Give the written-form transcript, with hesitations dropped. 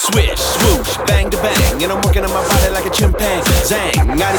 Swish, swoosh, bang to bang, and I'm working on my body like a chimpanzee.